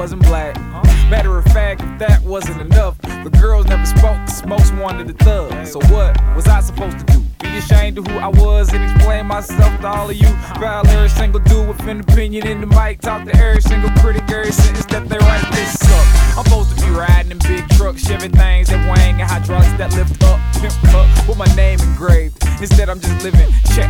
wasn't black. Matter of fact, if that wasn't enough, the girls never spoke, smokes wanted a thug. So what was I supposed to do? Be ashamed of who I was and explain myself to all of you? Foul every single dude with an opinion in the mic. Talk to every single critic, every sentence that they write, they suck. I'm supposed to be riding in big trucks, Chevy things that wang and hydraulics that lift up, pimp up, with my name engraved. Instead I'm just living check